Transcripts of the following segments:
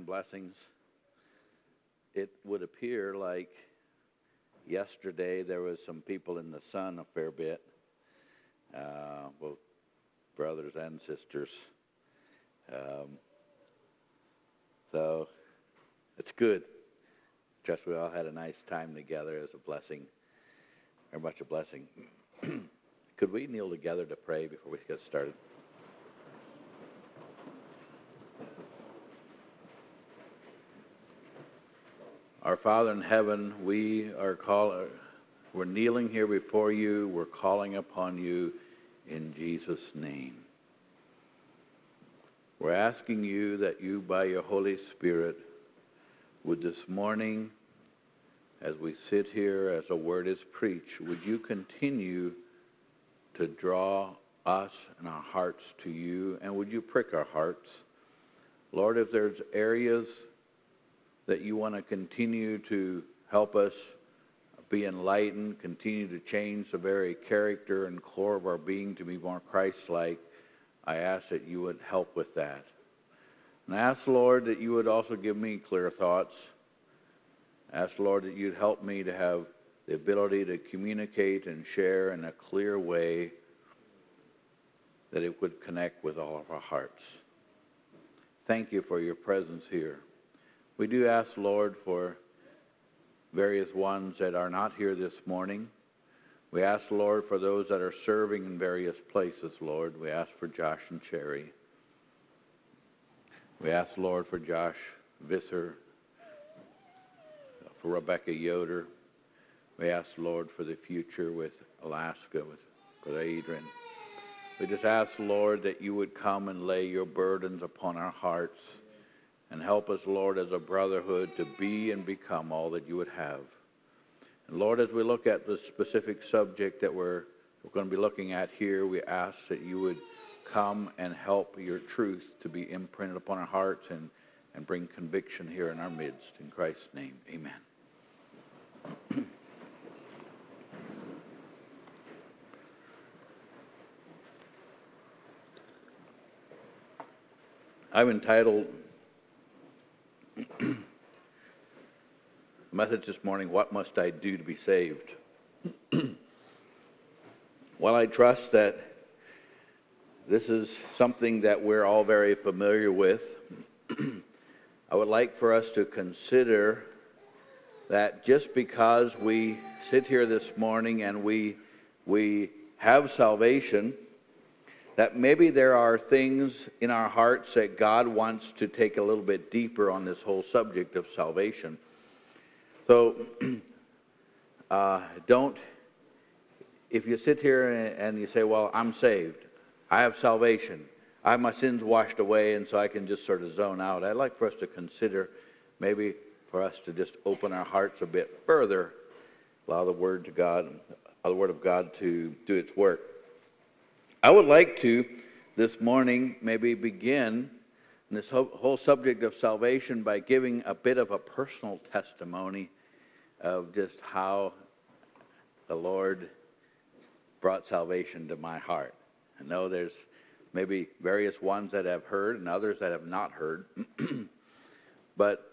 blessings. It would appear like yesterday there was some people in the sun a fair bit, both brothers and sisters. So it's good. Trust we all had a nice time together as a blessing, very much a blessing. Could we kneel together to pray before we get started? Our Father in heaven, we're kneeling here before you. We're calling upon you in Jesus' name. We're asking you that you, by your Holy Spirit, would this morning, as we sit here, as a word is preached, would you continue to draw us and our hearts to you, and would you prick our hearts? Lord, if there's areas that you want to continue to help us be enlightened, continue to change the very character and core of our being to be more Christ-like, I ask that you would help with that. And I ask, Lord, that you would also give me clear thoughts. I ask, Lord, that you'd help me to have the ability to communicate and share in a clear way that it would connect with all of our hearts. Thank you for your presence here. We do ask, Lord, for various ones that are not here this morning. We ask, Lord, for those that are serving in various places, Lord. We ask for Josh and Sherry. We ask, Lord, for Josh Visser, for Rebecca Yoder. We ask, Lord, for the future with Alaska, with Brother Adrian. We just ask, Lord, that you would come and lay your burdens upon our hearts and help us, Lord, as a brotherhood to be and become all that you would have. And Lord, as we look at the specific subject that we're going to be looking at here, we ask that you would come and help your truth to be imprinted upon our hearts and bring conviction here in our midst. In Christ's name, amen. I've entitled the message this morning, What Must I Do to Be Saved? Well, I trust that this is something that we're all very familiar with. I would like for us to consider that just because we sit here this morning and we have salvation, that maybe there are things in our hearts that God wants to take a little bit deeper on this whole subject of salvation. So, if you sit here and you say, well, I'm saved, I have salvation, I have my sins washed away, and so I can just sort of zone out. I'd like for us to consider maybe for us to just open our hearts a bit further, allow the Word of God to do its work. I would like to, this morning, maybe begin this whole subject of salvation by giving a bit of a personal testimony of just how the Lord brought salvation to my heart. I know there's maybe various ones that have heard and others that have not heard, but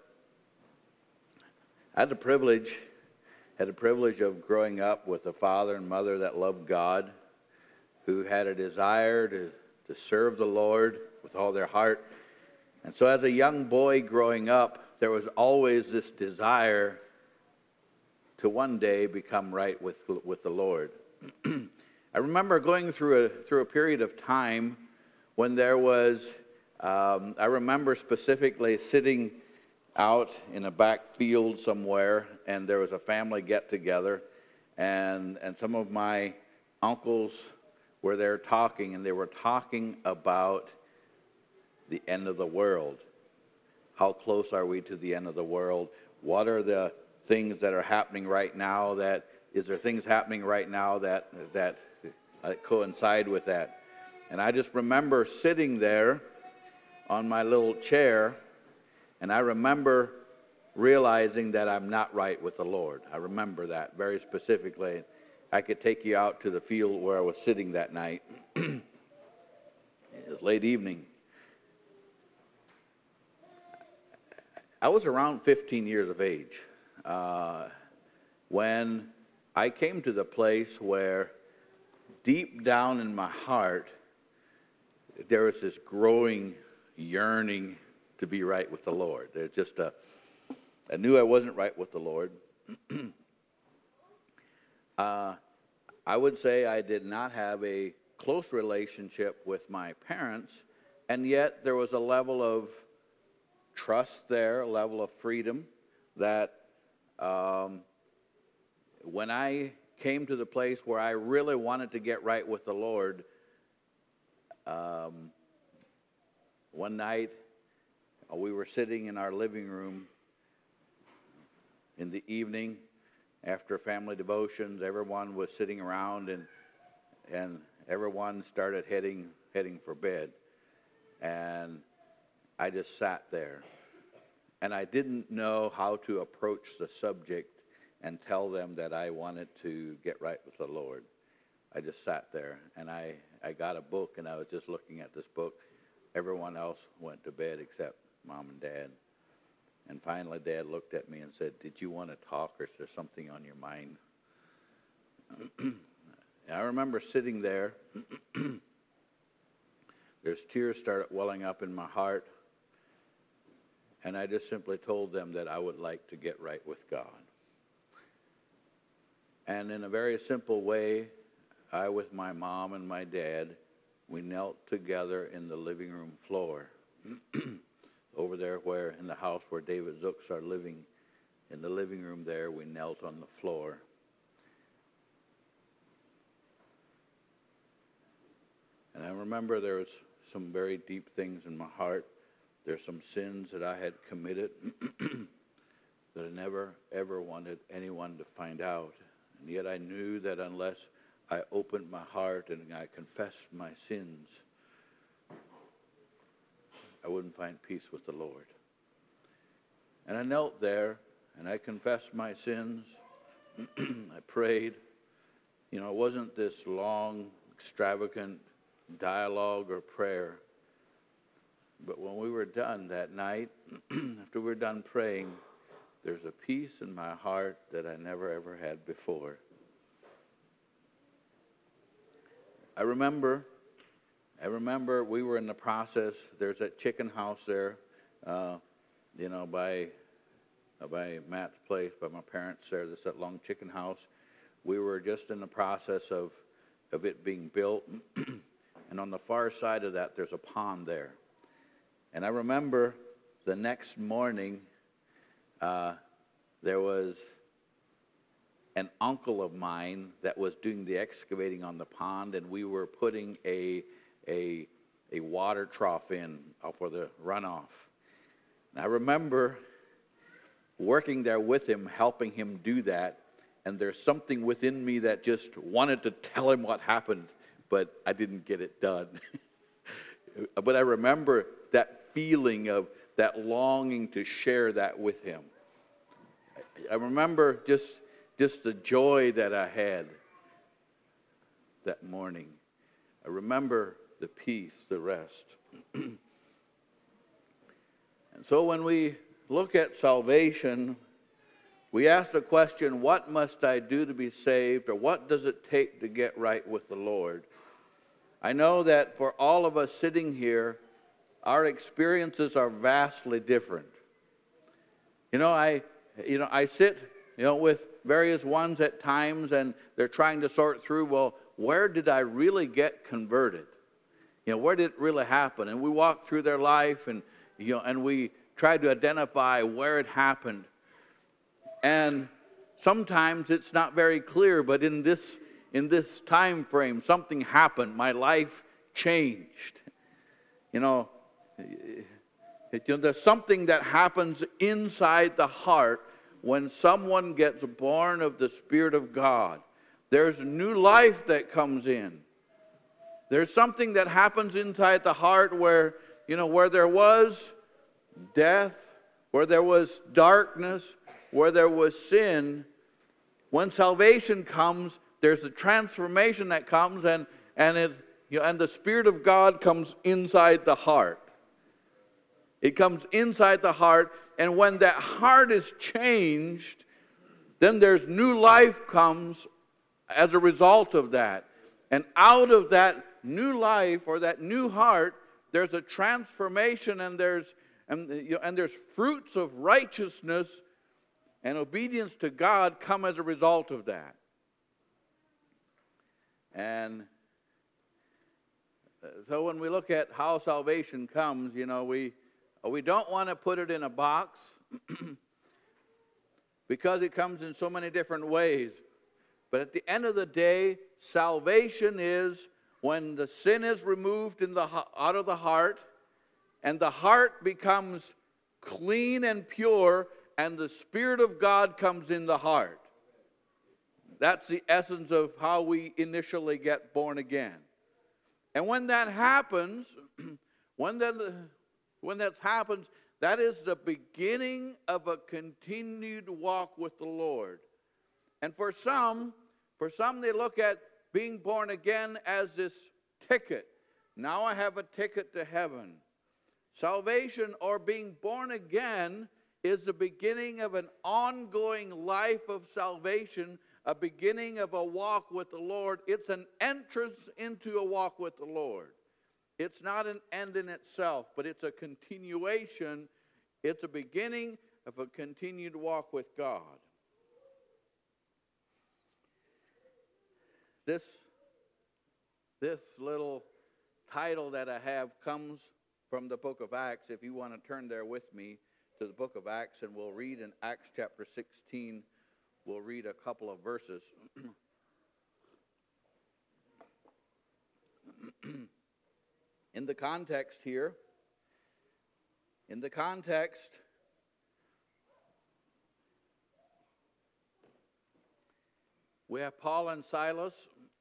I had the privilege of growing up with a father and mother that loved God, who had a desire to serve the Lord with all their heart. And so as a young boy growing up, there was always this desire to one day become right with the Lord. I remember going through a period of time when there was, I remember specifically sitting out in a back field somewhere, and there was a family get-together, and some of my uncles were there talking, and they were talking about the end of the world. How close are we to the end of the world? What are the things that are happening right now? Is there things happening right now that coincide with that? And I just remember sitting there on my little chair, and I remember realizing that I'm not right with the Lord. I remember that very specifically. I could take you out to the field where I was sitting that night. It was late evening. I was around 15 years of age when I came to the place where deep down in my heart there was this growing yearning to be right with the Lord. There's just I knew I wasn't right with the Lord. I would say I did not have a close relationship with my parents, and yet there was a level of trust there, a level of freedom that when I came to the place where I really wanted to get right with the Lord, one night we were sitting in our living room in the evening after family devotions. Everyone was sitting around, and everyone started heading for bed, and I just sat there, and I didn't know how to approach the subject and tell them that I wanted to get right with the Lord. I just sat there, and I got a book, and I was just looking at this book. Everyone else went to bed except Mom and Dad. And finally, Dad looked at me and said, "Did you want to talk, or is there something on your mind?" I remember sitting there. There's tears started welling up in my heart. And I just simply told them that I would like to get right with God. And in a very simple way, I, with my mom and my dad, we knelt together in the living room floor. Over there where, in the house where David Zooks are living, in the living room there, we knelt on the floor. And I remember there was some very deep things in my heart. There's some sins that I had committed that I never, ever wanted anyone to find out. And yet I knew that unless I opened my heart and I confessed my sins, I wouldn't find peace with the Lord. And I knelt there, and I confessed my sins. I prayed. You know, it wasn't this long, extravagant dialogue or prayer. But when we were done that night, after we were done praying, there's a peace in my heart that I never, ever had before. I remember we were in the process. There's that chicken house there, by Matt's place, by my parents there. There's that long chicken house. We were just in the process of it being built. And on the far side of that, there's a pond there. And I remember the next morning, there was an uncle of mine that was doing the excavating on the pond, and we were putting a water trough in for the runoff. And I remember working there with him, helping him do that, and there's something within me that just wanted to tell him what happened, but I didn't get it done. But I remember that feeling of that longing to share that with him. I remember just the joy that I had that morning. I remember the peace, the rest. And so when we look at salvation, we ask the question, what must I do to be saved, or what does it take to get right with the Lord? I know that for all of us sitting here, our experiences are vastly different. I sit, with various ones at times, and they're trying to sort through, well, where did I really get converted? Where did it really happen? And we walk through their life, and we try to identify where it happened. And sometimes it's not very clear, but in this time frame, something happened. My life changed. There's something that happens inside the heart when someone gets born of the Spirit of God. There's new life that comes in. There's something that happens inside the heart where there was death, where there was darkness, where there was sin. When salvation comes, there's a transformation that comes, and the Spirit of God comes inside the heart. It comes inside the heart, and when that heart is changed, then there's new life comes as a result of that. And out of that new life or that new heart, there's a transformation, and there's fruits of righteousness and obedience to God come as a result of that. And so when we look at how salvation comes, we don't want to put it in a box because it comes in so many different ways. But at the end of the day, salvation is when the sin is removed out of the heart, and the heart becomes clean and pure, and the Spirit of God comes in the heart. That's the essence of how we initially get born again. And when that happens, when that happens, that is the beginning of a continued walk with the Lord. And for some they look at being born again as this ticket. Now I have a ticket to heaven. Salvation, or being born again, is the beginning of an ongoing life of salvation, a beginning of a walk with the Lord. It's an entrance into a walk with the Lord. It's not an end in itself, but it's a continuation. It's a beginning of a continued walk with God. This little title that I have comes from the book of Acts. If you want to turn there with me to the book of Acts, and we'll read in Acts chapter 16, we'll read a couple of verses. In the context here, we have Paul and Silas,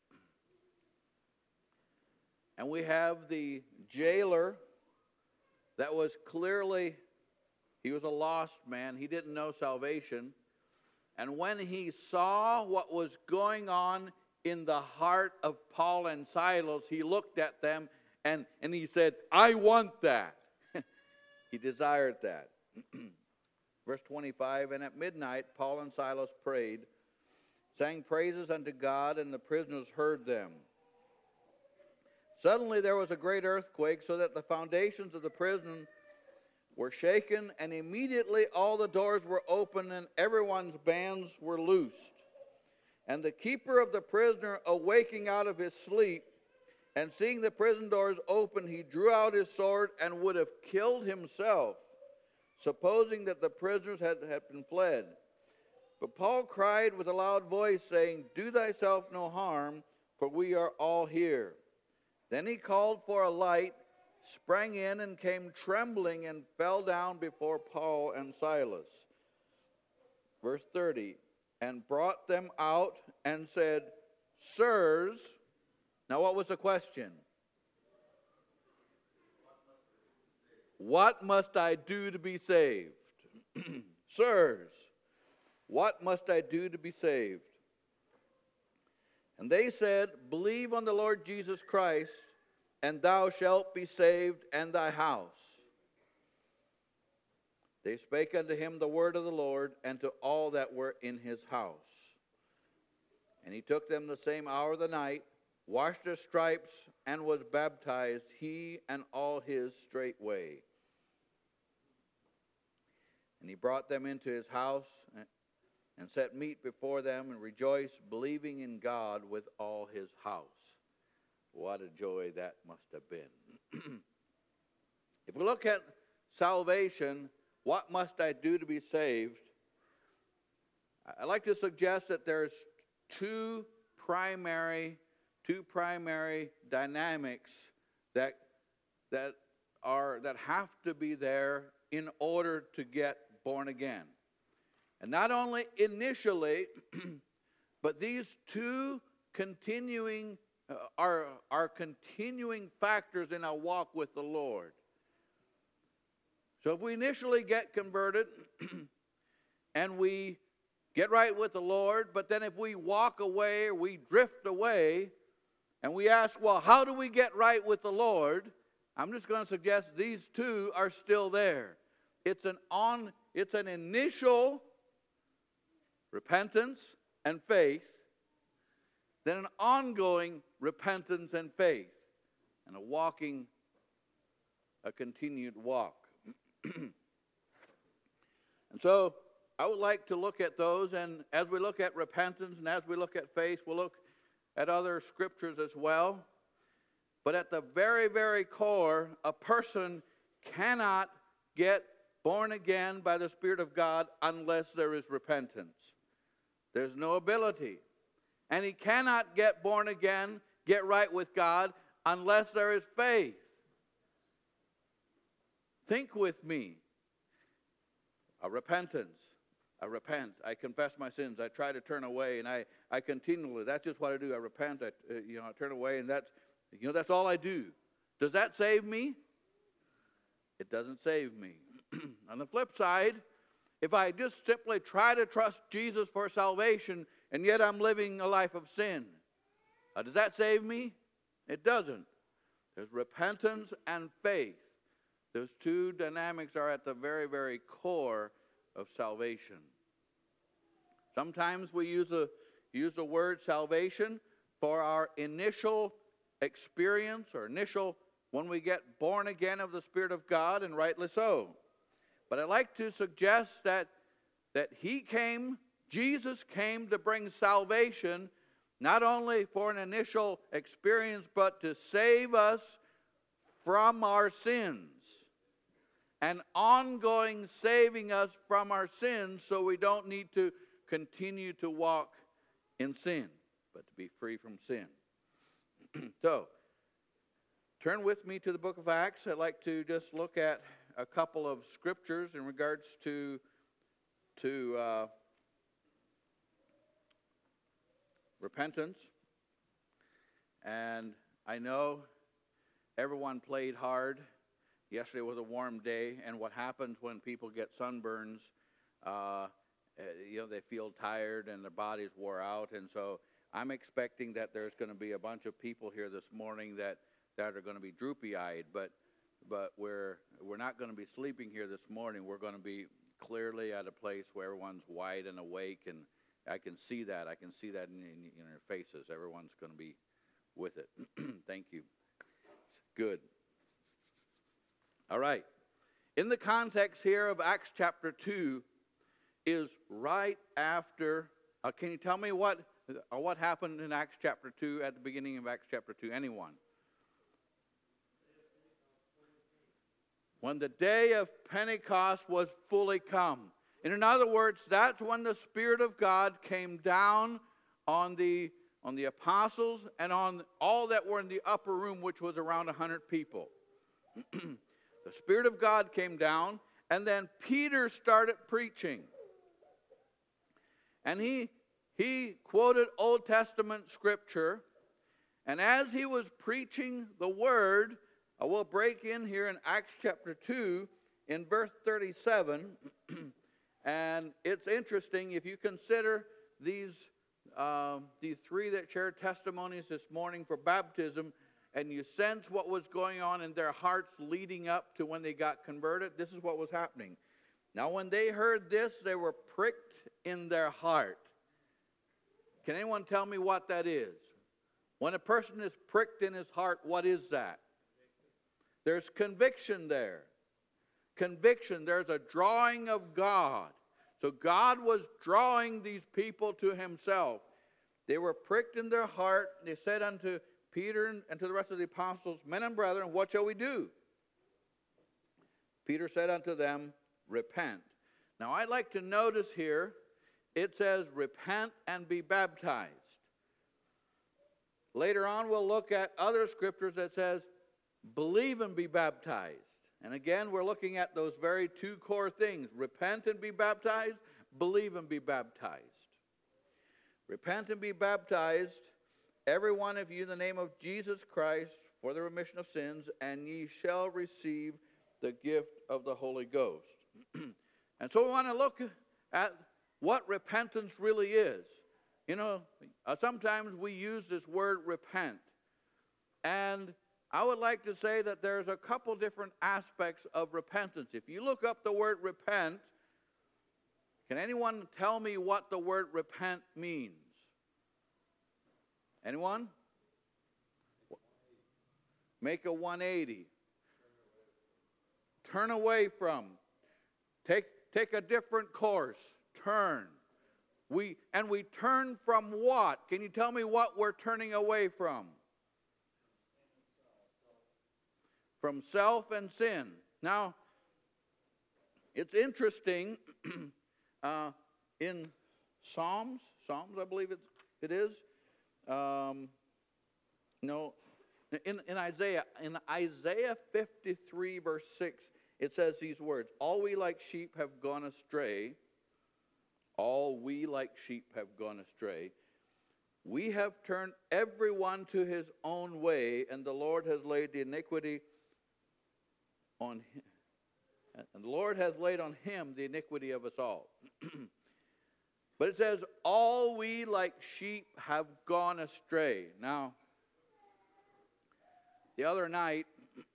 and we have the jailer that was clearly, he was a lost man. He didn't know salvation. And when he saw what was going on in the heart of Paul and Silas, he looked at them and he said, I want that. He desired that. Verse 25, and at midnight Paul and Silas prayed, sang praises unto God, and the prisoners heard them. Suddenly there was a great earthquake, so that the foundations of the prison were shaken, and immediately all the doors were open, and everyone's bands were loosed. And the keeper of the prisoner, awaking out of his sleep, and seeing the prison doors open, he drew out his sword and would have killed himself, supposing that the prisoners had been fled. But Paul cried with a loud voice, saying, Do thyself no harm, for we are all here. Then he called for a light, sprang in, and came trembling, and fell down before Paul and Silas. Verse 30, and brought them out and said, Sirs. Now what was the question? What must I do to be saved? Sirs, what must I do to be saved? And they said, Believe on the Lord Jesus Christ, and thou shalt be saved, and thy house. They spake unto him the word of the Lord, and to all that were in his house. And he took them the same hour of the night, washed their stripes, and was baptized, he and all his straightway. And he brought them into his house, and set meat before them, and rejoiced, believing in God with all his house. What a joy that must have been. If we look at salvation, what must I do to be saved? I'd like to suggest that there's two primary dynamics that have to be there in order to get born again. And not only initially, but these two continuing are continuing factors in our walk with the Lord. So if we initially get converted and we get right with the Lord, but then if we walk away or we drift away and we ask, well, how do we get right with the Lord? I'm just going to suggest these two are still there. It's an initial repentance and faith, then an ongoing repentance and faith, and a continued walk. And so I would like to look at those, and as we look at repentance and as we look at faith, we'll look at other scriptures as well. But at the very, very core, a person cannot get born again by the Spirit of God unless there is repentance. There's no ability. And he cannot get born again, get right with God, unless there is faith. Think with me. A repentance. I repent. I confess my sins. I try to turn away, and I continually. That's just what I do. I repent. I turn away, and that's all I do. Does that save me? It doesn't save me. On the flip side, if I just simply try to trust Jesus for salvation, and yet I'm living a life of sin, does that save me? It doesn't. There's repentance and faith. Those two dynamics are at the very, very core of salvation. Sometimes we use the word salvation for our initial experience or initial when we get born again of the Spirit of God, and rightly so. But I'd like to suggest that Jesus came to bring salvation not only for an initial experience, but to save us from our sins. An ongoing saving us from our sins so we don't need to continue to walk in sin, but to be free from sin. So, turn with me to the book of Acts. I'd like to just look at a couple of scriptures in regards to repentance. And I know everyone played hard. Yesterday was a warm day, and what happens when people get sunburns, they feel tired and their bodies wore out. And so I'm expecting that there's going to be a bunch of people here this morning that are going to be droopy-eyed, but we're not going to be sleeping here this morning. We're going to be clearly at a place where everyone's wide and awake, and I can see that. I can see that in their faces. Everyone's going to be with it. Thank you. Good. All right. In the context here of Acts chapter 2 is right after. Can you tell me what happened in Acts chapter 2 at the beginning of Acts chapter 2? Anyone? When the day of Pentecost was fully come. And in other words, that's when the Spirit of God came down on the apostles and on all that were in the upper room, which was around 100 people. The Spirit of God came down, and then Peter started preaching. And he quoted Old Testament scripture, and as he was preaching the word, I will break in here in Acts chapter 2 in verse 37. And it's interesting if you consider these three that shared testimonies this morning for baptism, and you sense what was going on in their hearts leading up to when they got converted. This is what was happening. Now when they heard this, they were pricked in their heart. Can anyone tell me what that is? When a person is pricked in his heart, what is that? There's conviction there. Conviction. There's a drawing of God. So God was drawing these people to himself. They were pricked in their heart. They said unto Peter and to the rest of the apostles, Men and brethren, what shall we do? Peter said unto them, Repent. Now I'd like to notice here, it says, Repent and be baptized. Later on we'll look at other scriptures that says, Believe and be baptized. And again, we're looking at those very two core things. Repent and be baptized. Believe and be baptized. Repent and be baptized, every one of you, in the name of Jesus Christ, for the remission of sins, and ye shall receive the gift of the Holy Ghost. And so we want to look at what repentance really is. Sometimes we use this word repent. And I would like to say that there's a couple different aspects of repentance. If you look up the word repent, can anyone tell me what the word repent means? Anyone? Make a 180. Turn away from. Take a different course. Turn. We turn from what? Can you tell me what we're turning away from? From self and sin. Now, it's interesting in Psalms, I believe it is. In Isaiah 53 verse 6, it says these words: all we like sheep have gone astray. All we like sheep have gone astray. We have turned everyone to his own way, and the Lord has laid the iniquity on him. And the Lord has laid on him the iniquity of us all. But it says, all we like sheep have gone astray. Now, the other night,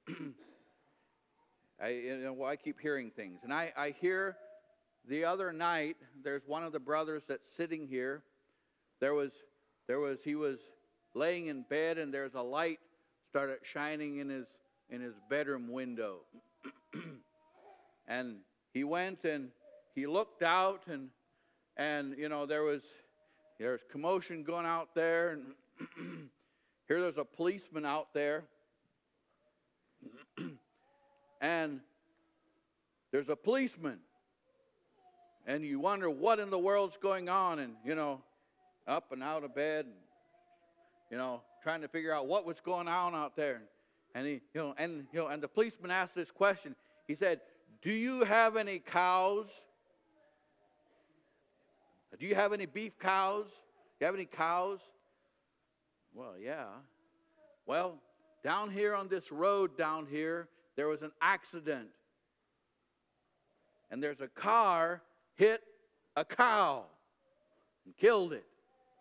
I keep hearing things. And I hear the other night, there's one of the brothers that's sitting here. He was laying in bed, and there's a light started shining in his bedroom window. And he went and he looked out, and there's commotion going out there, and here there's a policeman out there, and there's a policeman, and you wonder what in the world's going on, and up and out of bed, and trying to figure out what was going on out there, and the policeman asked this question. He said, "Do you have any cows? Do you have any beef cows? Do you have any cows?" Well, yeah. Well, down here on this road down here, there was an accident. And there's a car hit a cow and killed it.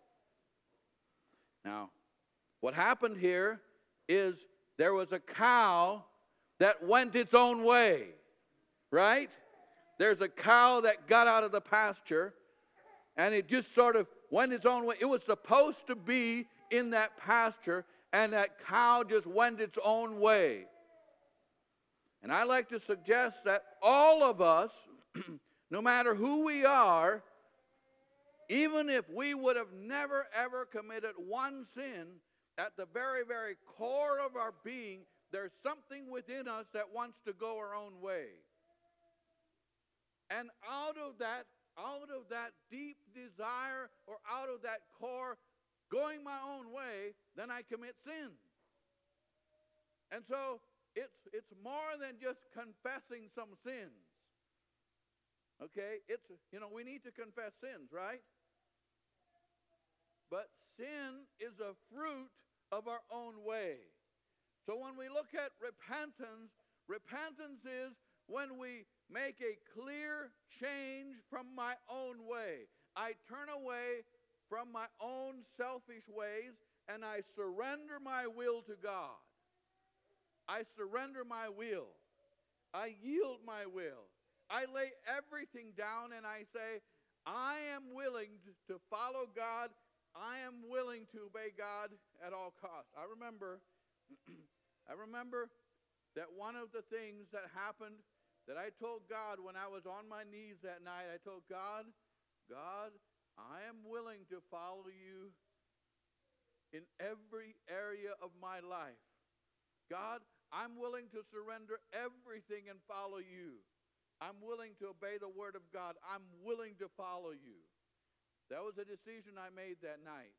Now, what happened here is there was a cow that went its own way, right? There's a cow that got out of the pasture, and it just sort of went its own way. It was supposed to be in that pasture, and that cow just went its own way. And I like to suggest that all of us, no matter who we are, even if we would have never ever committed one sin, at the very, very core of our being, there's something within us that wants to go our own way. And out of that deep desire, or out of that core, going my own way, then I commit sin. And so it's more than just confessing some sins. Okay? We need to confess sins, right? But sin is a fruit of our own way. So when we look at repentance, repentance is when we make a clear change from my own way. I turn away from my own selfish ways, and I surrender my will to God. I surrender my will. I yield my will. I lay everything down, and I say, I am willing to follow God. I am willing to obey God at all costs. I remember that one of the things that happened, that I told God when I was on my knees that night, I told God, I am willing to follow you in every area of my life. God, I'm willing to surrender everything and follow you. I'm willing to obey the word of God. I'm willing to follow you. That was a decision I made that night.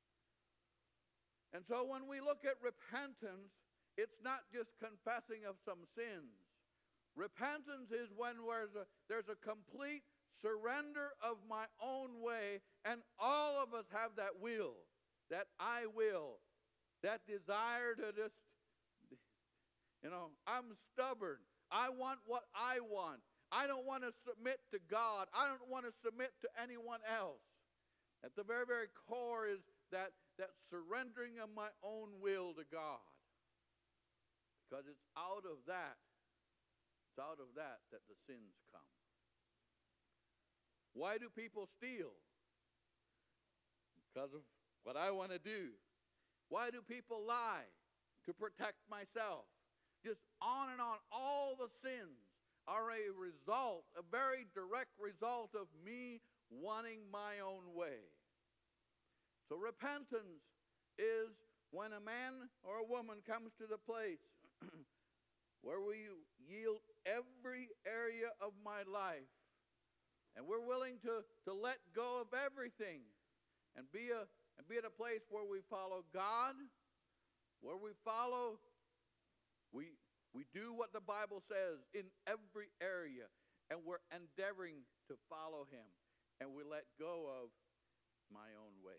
And so when we look at repentance, it's not just confessing of some sins. Repentance is when there's a complete surrender of my own way, and all of us have that will, that I will, that desire to just, I'm stubborn. I want what I want. I don't want to submit to God. I don't want to submit to anyone else. At the very, very core is that surrendering of my own will to God. Because it's out of that that the sins come. Why do people steal? Because of what I want to do. Why do people lie? To protect myself. Just on and on. All the sins are a very direct result of me wanting my own way. So repentance is when a man or a woman comes to the place where we yield every area of my life, and we're willing to let go of everything and be at a place where we follow God, where we do what the Bible says in every area, and we're endeavoring to follow Him, and we let go of my own way.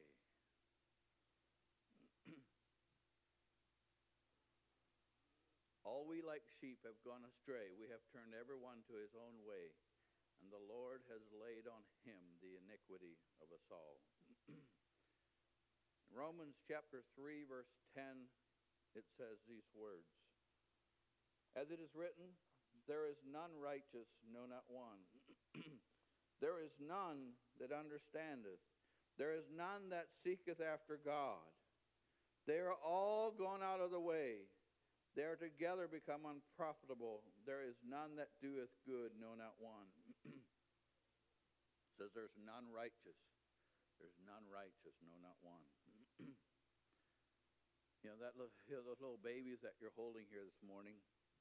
All we like sheep have gone astray. We have turned everyone to his own way, and the Lord has laid on him the iniquity of us all. In Romans chapter 3, verse 10, it says these words. As it is written, there is none righteous, no, not one. There is none that understandeth. There is none that seeketh after God. They are all gone out of the way. They are together become unprofitable. There is none that doeth good, no, not one. It says there's none righteous. There's none righteous, no, not one. Those little babies that you're holding here this morning.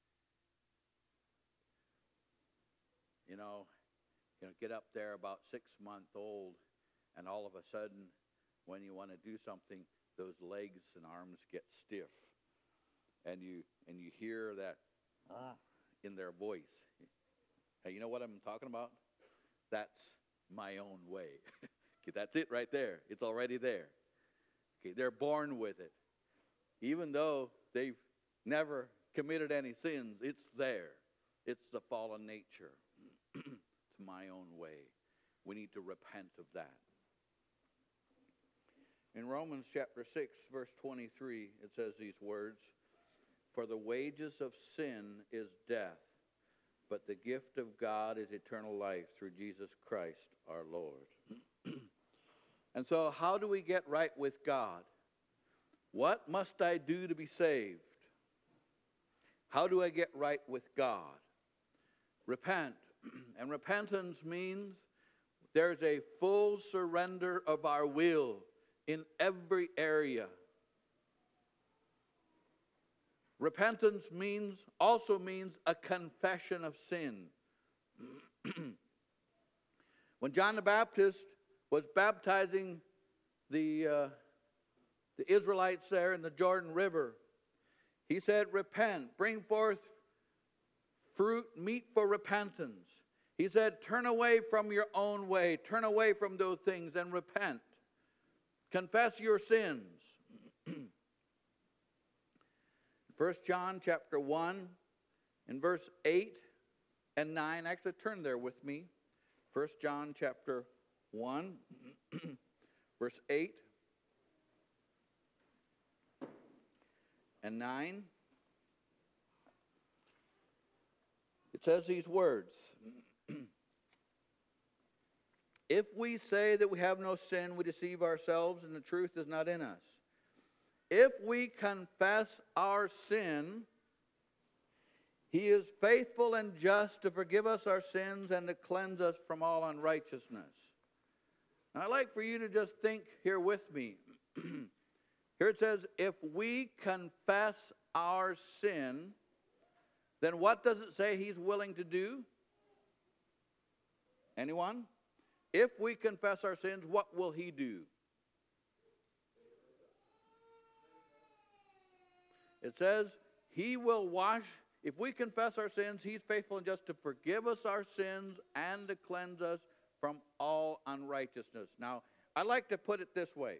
Get up there about 6 months old, and all of a sudden, when you want to do something, those legs and arms get stiff. And you hear that in their voice. Hey, you know what I'm talking about? That's my own way. Okay, that's it right there. It's already there. Okay, they're born with it. Even though they've never committed any sins, it's there. It's the fallen nature. It's my own way. We need to repent of that. In Romans chapter 6, verse 23, it says these words, for the wages of sin is death, but the gift of God is eternal life through Jesus Christ our Lord. And so how do we get right with God? What must I do to be saved? How do I get right with God? Repent. And repentance means there's a full surrender of our will in every area. Repentance also means a confession of sin. When John the Baptist was baptizing the Israelites there in the Jordan River, he said, repent, bring forth fruit, meet for repentance. He said, turn away from your own way, turn away from those things and repent. Confess your sins. 1 John chapter 1 in verse 8 and 9. Actually, turn there with me. 1 John chapter 1, verse 8 and 9. It says these words. If we say that we have no sin, we deceive ourselves, and the truth is not in us. If we confess our sin, He is faithful and just to forgive us our sins and to cleanse us from all unrighteousness. Now, I'd like for you to just think here with me. Here it says, if we confess our sin, then what does it say He's willing to do? Anyone? If we confess our sins, what will He do? It says, He will wash, if we confess our sins, He's faithful and just to forgive us our sins and to cleanse us from all unrighteousness. Now, I like to put it this way.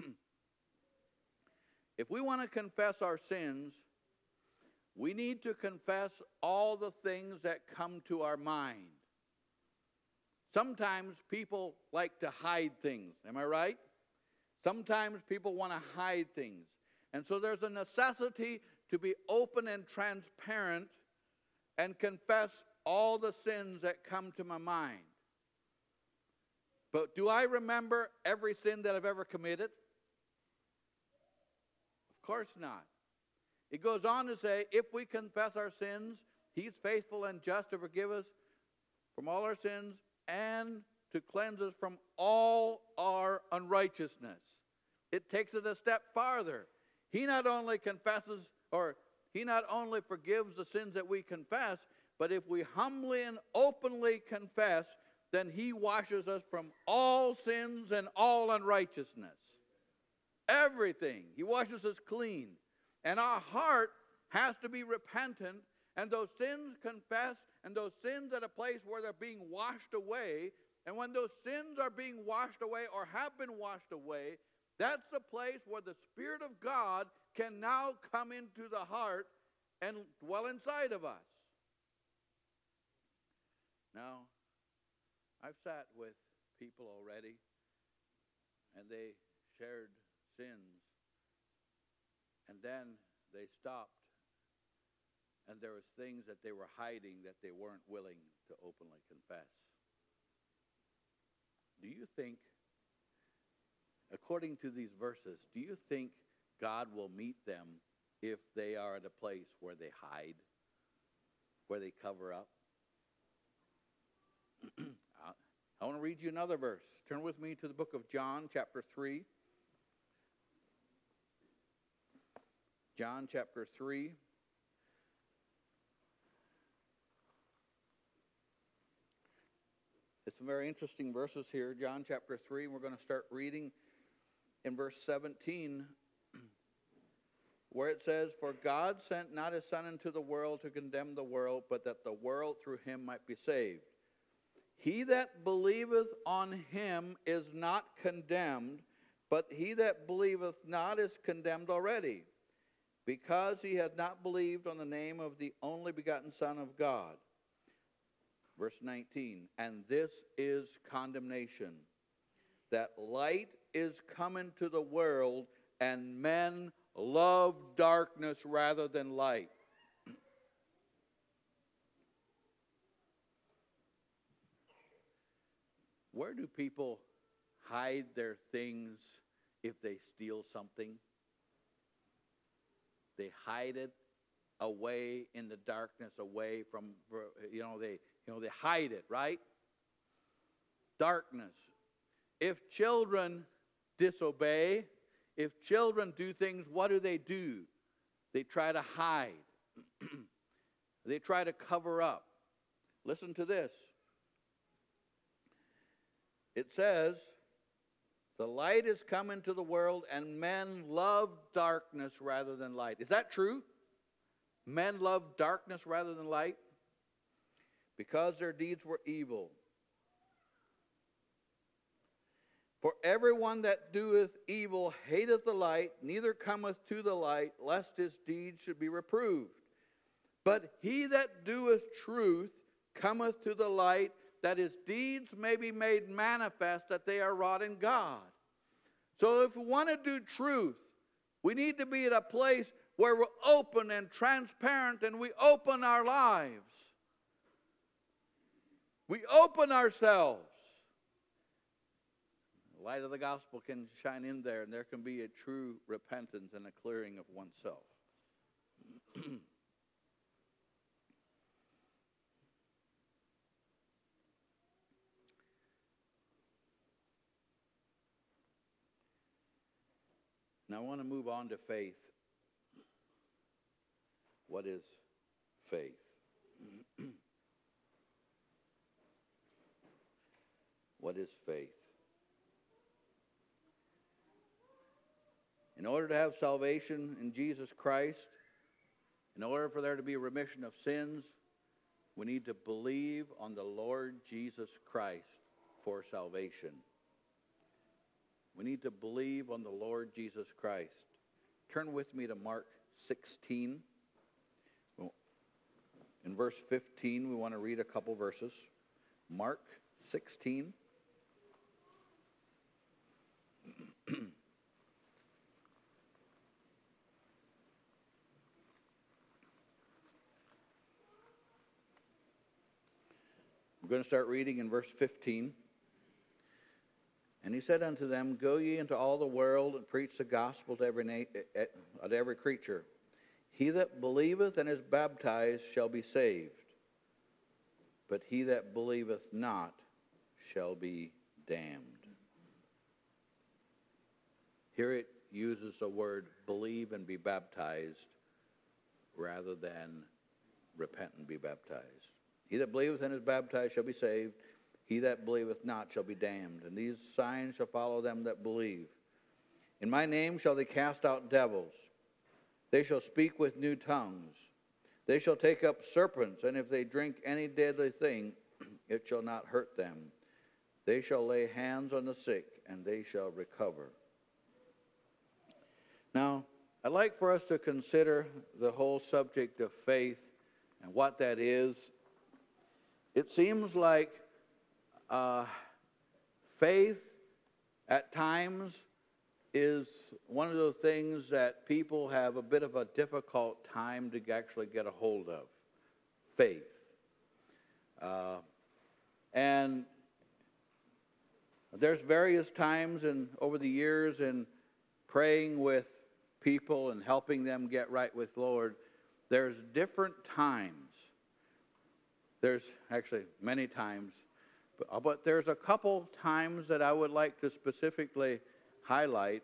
If we want to confess our sins, we need to confess all the things that come to our mind. Sometimes people like to hide things. Am I right? Sometimes people want to hide things. And so there's a necessity to be open and transparent and confess all the sins that come to my mind. But do I remember every sin that I've ever committed? Of course not. It goes on to say, if we confess our sins, He's faithful and just to forgive us from all our sins and to cleanse us from all our unrighteousness. It takes it a step farther. He not only confesses, or He not only forgives the sins that we confess, but if we humbly and openly confess, then He washes us from all sins and all unrighteousness. Everything. He washes us clean. And our heart has to be repentant, and those sins confessed, and those sins at a place where they're being washed away. And when those sins are being washed away or have been washed away, that's the place where the Spirit of God can now come into the heart and dwell inside of us. Now, I've sat with people already, and they shared sins, and then they stopped, and there was things that they were hiding that they weren't willing to openly confess. Do you think, according to these verses, do you think God will meet them if they are at a place where they hide, where they cover up? I want to read you another verse. Turn with me to the book of John, chapter 3. John, chapter 3. It's some very interesting verses here. John, chapter 3, and we're going to start reading in verse 17, where it says, "For God sent not His Son into the world to condemn the world, but that the world through Him might be saved. He that believeth on Him is not condemned, but he that believeth not is condemned already, because he hath not believed on the name of the only begotten Son of God." Verse 19, "And this is condemnation, that light is come into the world, and men love darkness rather than light." Where do people hide their things if they steal something? They hide it away in the darkness, away from, they hide it, right? Darkness. If children disobey, if children do things, what do? They try to hide. They try to cover up. Listen to this. It says, "The light is come into the world, and men love darkness rather than light." Is that true? Men love darkness rather than light? "Because their deeds were evil. For everyone that doeth evil hateth the light, neither cometh to the light, lest his deeds should be reproved. But he that doeth truth cometh to the light, that his deeds may be made manifest, that they are wrought in God." So if we want to do truth, we need to be at a place where we're open and transparent, and we open our lives. We open ourselves. The light of the gospel can shine in there, and there can be a true repentance and a clearing of oneself. Now I want to move on to faith. What is faith? What is faith? In order to have salvation in Jesus Christ, in order for there to be a remission of sins, we need to believe on the Lord Jesus Christ for salvation. We need to believe on the Lord Jesus Christ. Turn with me to Mark 16. In verse 15, we want to read a couple verses. Mark 16. We're going to start reading in verse 15. And he said unto them, Go ye into all the world and preach the gospel to every creature. He that believeth and is baptized shall be saved, but he that believeth not shall be damned. Here it uses the word believe and be baptized rather than repent and be baptized. He that believeth and is baptized shall be saved. He that believeth not shall be damned. And these signs shall follow them that believe. In my name shall they cast out devils. They shall speak with new tongues. They shall take up serpents, and if they drink any deadly thing, it shall not hurt them. They shall lay hands on the sick, and they shall recover. Now, I'd like for us to consider the whole subject of faith and what that is. It seems like faith at times is one of those things that people have a bit of a difficult time to actually get a hold of. Faith. And there's various times over the years in praying with people and helping them get right with the Lord, there's different times. There's actually many times. But there's a couple times that I would like to specifically highlight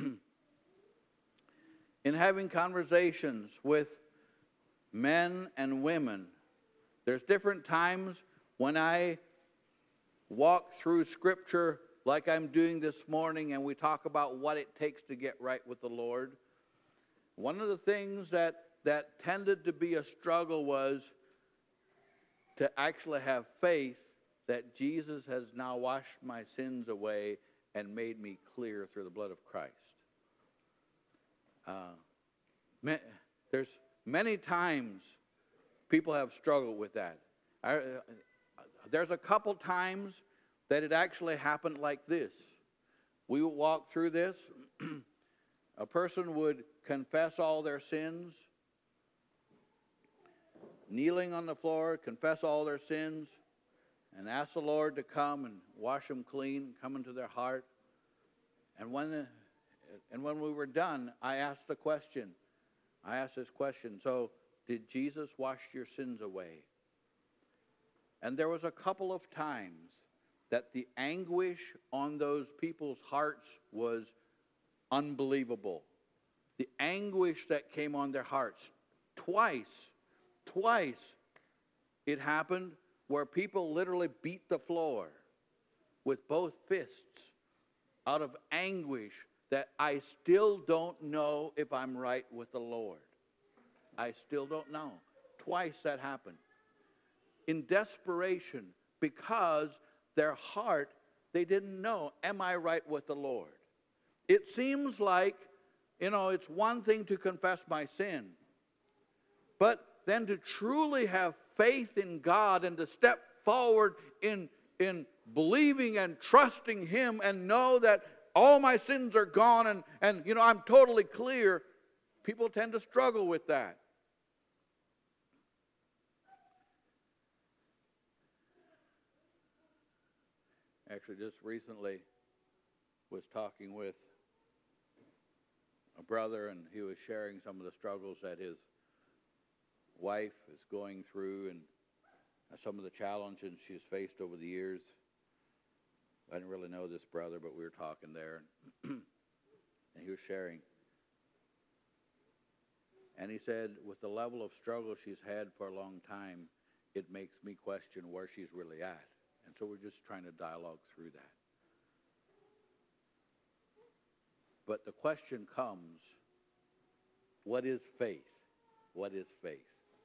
in having conversations with men and women. There's different times when I walk through Scripture like I'm doing this morning and we talk about what it takes to get right with the Lord. One of the things that tended to be a struggle was to actually have faith that Jesus has now washed my sins away and made me clear through the blood of Christ. There's many times people have struggled with that. There's a couple times that it actually happened like this. We would walk through this. A person would confess all their sins, kneeling on the floor, confess all their sins, and ask the Lord to come and wash them clean, come into their heart. And when we were done, I asked the question. I asked this question, so did Jesus wash your sins away? And there was a couple of times that the anguish on those people's hearts was unbelievable. The anguish that came on their hearts. Twice it happened where people literally beat the floor with both fists out of anguish that I still don't know if I'm right with the Lord. I still don't know. Twice that happened. In desperation, because their heart, they didn't know, am I right with the Lord? It seems like, it's one thing to confess my sin, but then to truly have faith in God and to step forward in believing and trusting Him and know that all my sins are gone and I'm totally clear, people tend to struggle with that. Actually, just recently was talking with a brother, and he was sharing some of the struggles that his wife is going through and some of the challenges she's faced over the years. I didn't really know this brother, but we were talking there, and he was sharing. And he said, with the level of struggle she's had for a long time, it makes me question where she's really at. And so we're just trying to dialogue through that. But the question comes, what is faith? What is faith?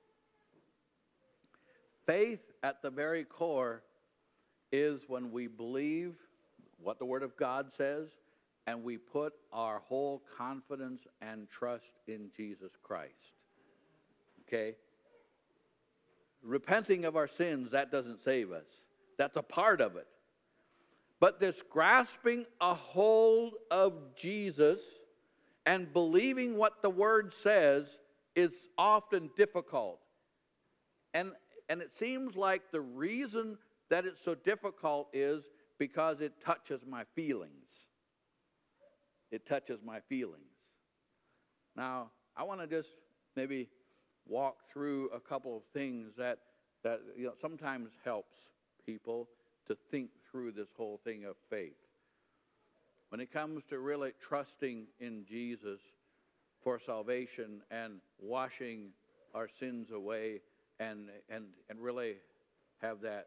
Faith at the very core is when we believe what the Word of God says and we put our whole confidence and trust in Jesus Christ. Okay? Repenting of our sins, that doesn't save us. That's a part of it. But this grasping a hold of Jesus and believing what the Word says is often difficult. And it seems like the reason that it's so difficult is because it touches my feelings. It touches my feelings. Now, I want to just maybe walk through a couple of things that sometimes helps people to think through this whole thing of faith. When it comes to really trusting in Jesus for salvation and washing our sins away and really have that,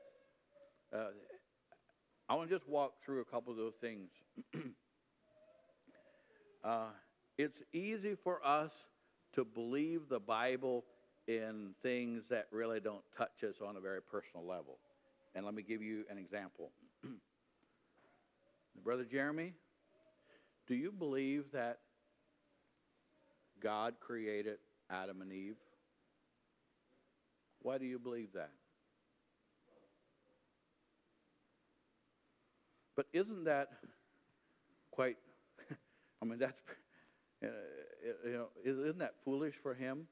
I want to just walk through a couple of those things. It's easy for us to believe the Bible in things that really don't touch us on a very personal level. And let me give you an example. Brother Jeremy, do you believe that God created Adam and Eve? Why do you believe that? But isn't that quite, I mean, that's, isn't that foolish for him?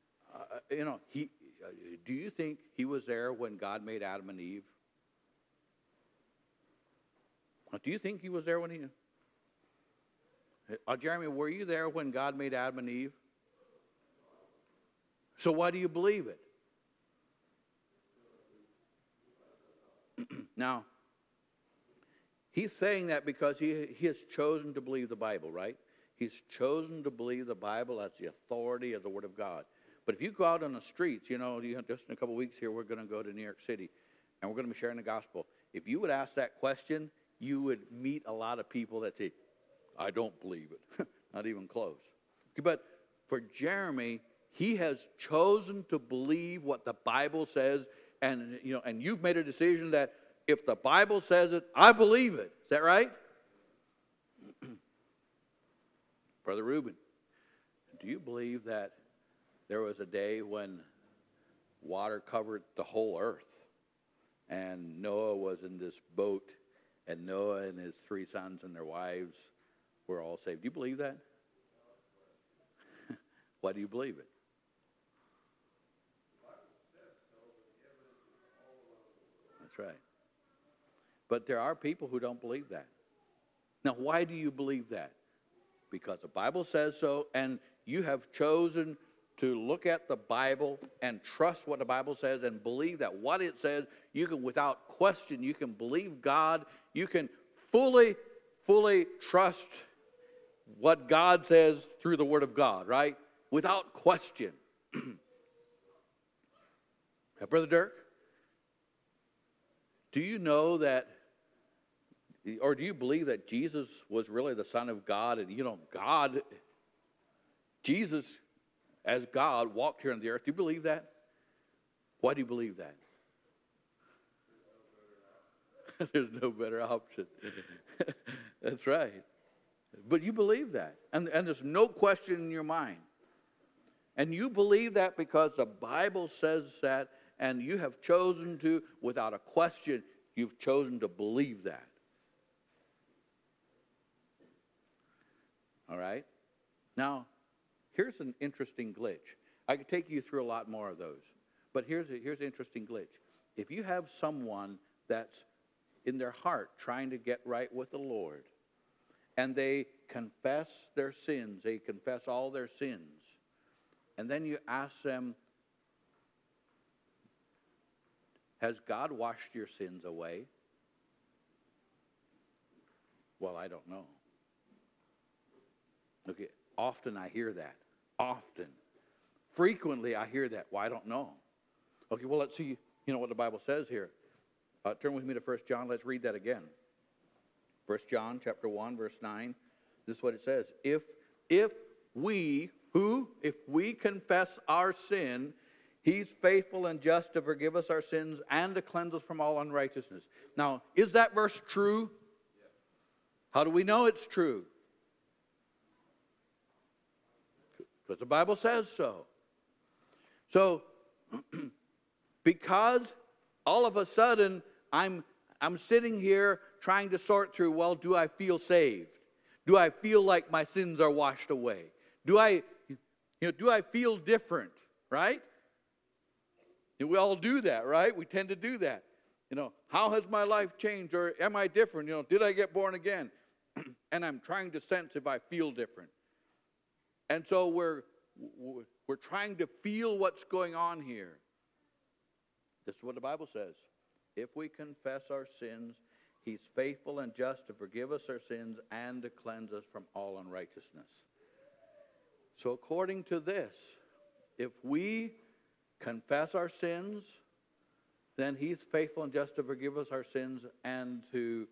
Do you think he was there when God made Adam and Eve? Do you think he was there when he... Jeremy, were you there when God made Adam and Eve? So why do you believe it? Now, he's saying that because he has chosen to believe the Bible, right? He's chosen to believe the Bible as the authority of the Word of God. But if you go out on the streets, just in a couple of weeks here, we're going to go to New York City, and we're going to be sharing the gospel. If you would ask that question, you would meet a lot of people that say, I don't believe it. Not even close. But for Jeremy, he has chosen to believe what the Bible says, and you've made a decision that if the Bible says it, I believe it. Is that right? Brother Reuben, do you believe that there was a day when water covered the whole earth and Noah was in this boat and Noah and his 3 sons and their wives were all saved? Do you believe that? Why do you believe it? That's right. But there are people who don't believe that. Now, why do you believe that? Because the Bible says so, and you have chosen to look at the Bible and trust what the Bible says and believe that what it says, you can, without question, you can believe God. You can fully trust what God says through the Word of God, right? Without question. Brother Dirk, do you know that, or do you believe that Jesus was really the Son of God? And Jesus as God walked here on the earth. Do you believe that? Why do you believe that? There's no better option. That's right. But you believe that. And there's no question in your mind. And you believe that because the Bible says that, and you have chosen to, without a question, you've chosen to believe that. All right? Now, here's an interesting glitch. I could take you through a lot more of those. But here's an interesting glitch. If you have someone that's in their heart trying to get right with the Lord, and they confess their sins, they confess all their sins, and then you ask them, has God washed your sins away? Well, I don't know. Okay, often I hear that. Often. Frequently I hear that. Well, I don't know. Okay, well, let's see, what the Bible says here. Turn with me to 1 John. Let's read that again. 1 John chapter 1, verse 9. This is what it says. If we confess our sin, He's faithful and just to forgive us our sins and to cleanse us from all unrighteousness. Now, is that verse true? How do we know it's true? Because the Bible says so. So, because all of a sudden I'm sitting here trying to sort through, well, do I feel saved? Do I feel like my sins are washed away? Do I feel different, right? And we all do that, right? We tend to do that. How has my life changed, or am I different? Did I get born again? And I'm trying to sense if I feel different. And so we're trying to feel what's going on here. This is what the Bible says. If we confess our sins, He's faithful and just to forgive us our sins and to cleanse us from all unrighteousness. So according to this, if we confess our sins, then He's faithful and just to forgive us our sins and to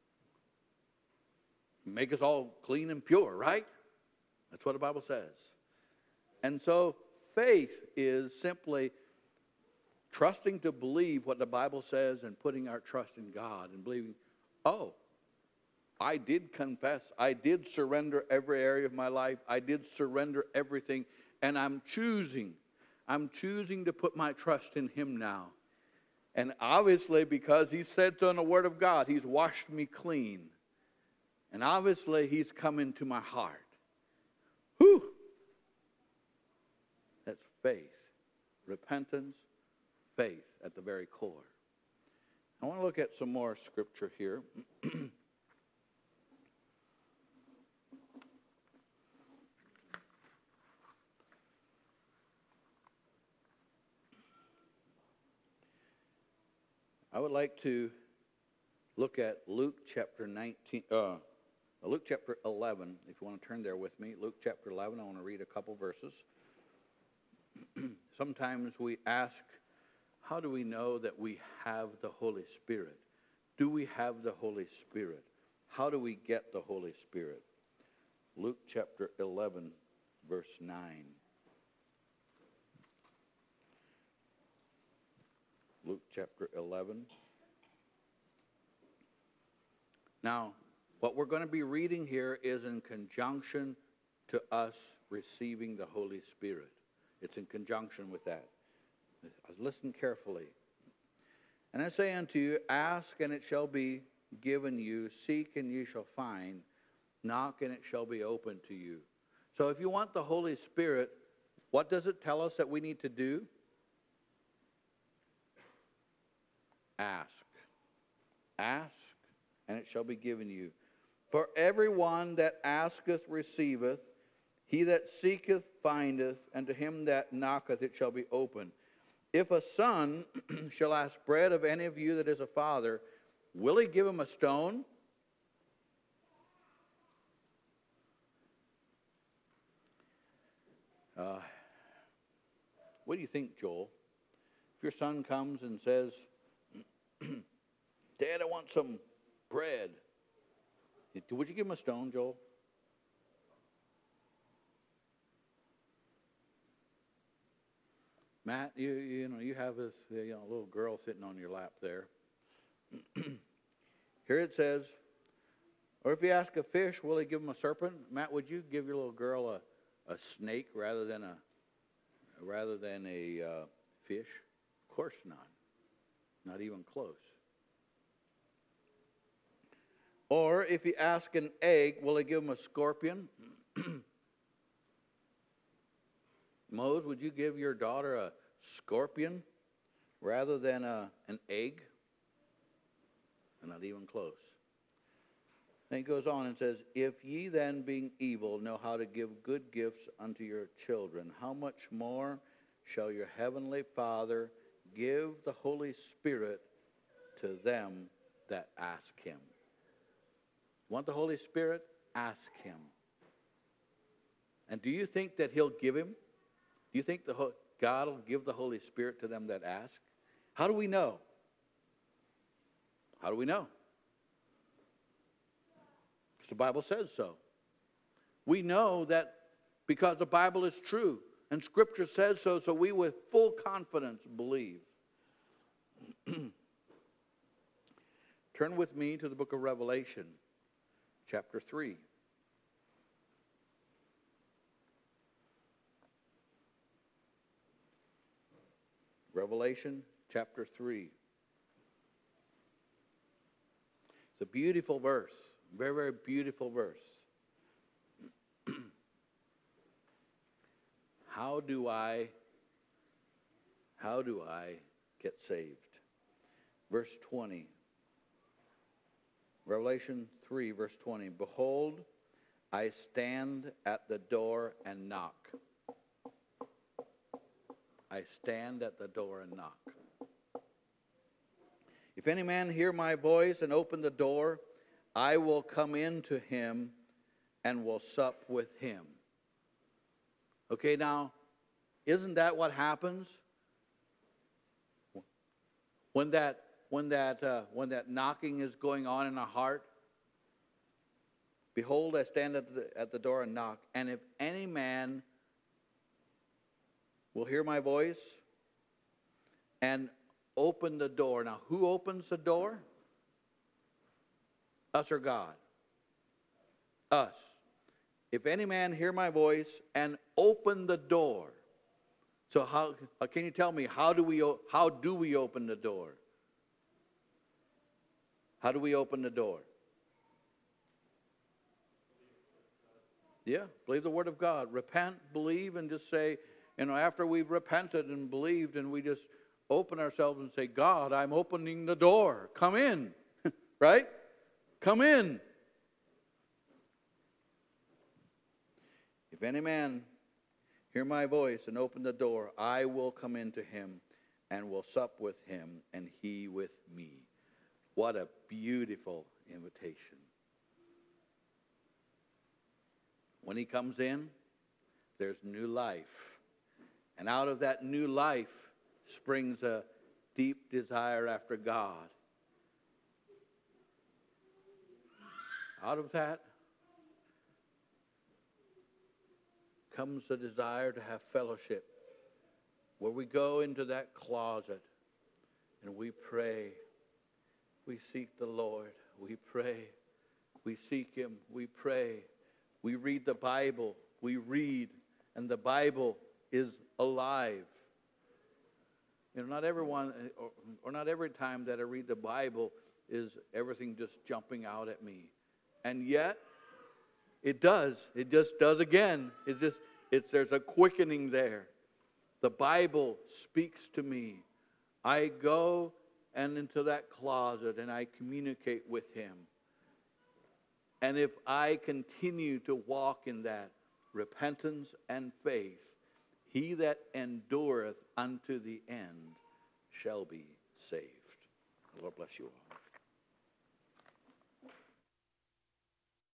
make us all clean and pure, right? That's what the Bible says. And so faith is simply trusting to believe what the Bible says and putting our trust in God and believing, I did confess, I did surrender every area of my life, I did surrender everything, and I'm choosing to put my trust in Him now. And obviously, because He said so in the Word of God, He's washed me clean. And obviously, He's come into my heart. Whew! That's faith. Repentance, faith at the very core. I want to look at some more scripture here. I would like to look at Luke chapter 11, if you want to turn there with me. Luke chapter 11, I want to read a couple verses. Sometimes we ask, how do we know that we have the Holy Spirit? Do we have the Holy Spirit? How do we get the Holy Spirit? Luke chapter 11, verse 9. Luke chapter 11. Now, what we're going to be reading here is in conjunction to us receiving the Holy Spirit. It's in conjunction with that. Listen carefully. And I say unto you, ask and it shall be given you, seek and you shall find, knock and it shall be opened to you. So if you want the Holy Spirit, what does it tell us that we need to do? Ask. Ask, and it shall be given you. For everyone that asketh receiveth, he that seeketh findeth, and to him that knocketh it shall be opened. If a son shall ask bread of any of you that is a father, will he give him a stone? What do you think, Joel? If your son comes and says, Dad, I want some bread. Would you give him a stone, Joel? Matt, you have this little girl sitting on your lap there. Here it says, or if you ask a fish, will he give him a serpent? Matt, would you give your little girl a snake rather than a fish? Of course not. Not even close. Or if you ask an egg, will he give him a scorpion? Mose, would you give your daughter a scorpion rather than an egg? And not even close. Then he goes on and says, if ye then, being evil, know how to give good gifts unto your children, how much more shall your heavenly Father give the Holy Spirit to them that ask Him? Want the Holy Spirit? Ask Him. And do you think that He'll give Him? Do you think God will give the Holy Spirit to them that ask? How do we know? How do we know? Because the Bible says so. We know that because the Bible is true and Scripture says so, so we with full confidence believe. Turn with me to the book of Revelation, chapter 3. Revelation chapter 3. It's a beautiful verse. Very, very beautiful verse. How do I get saved? verse 20. Revelation 3, verse 20. Behold, I stand at the door and knock. I stand at the door and knock. If any man hear my voice and open the door, I will come in to him and will sup with him. Okay, now, isn't that what happens when that knocking is going on in our heart? Behold, I stand at the door and knock, and if any man will hear my voice and open the door. Now, who opens the door? Us or God? Us. If any man hear my voice and open the door. So how can you tell me, how do we open the door? How do we open the door? Yeah, believe the Word of God. Repent, believe, and just say, after we've repented and believed, and we just open ourselves and say, God, I'm opening the door. Come in. Right? Come in. If any man hear my voice and open the door, I will come into him and will sup with him and he with me. What a beautiful invitation. When he comes in, there's new life. And out of that new life springs a deep desire after God. Out of that comes the desire to have fellowship, where we go into that closet and we pray. We seek the Lord. We pray. We seek Him. We pray. We read the Bible. We read, and the Bible is alive. Not everyone, or not every time that I read the Bible is everything just jumping out at me. And yet, it does. It just does again. There's a quickening there. The Bible speaks to me. I go and into that closet and I communicate with Him. And if I continue to walk in that repentance and faith, he that endureth unto the end shall be saved. The Lord bless you all.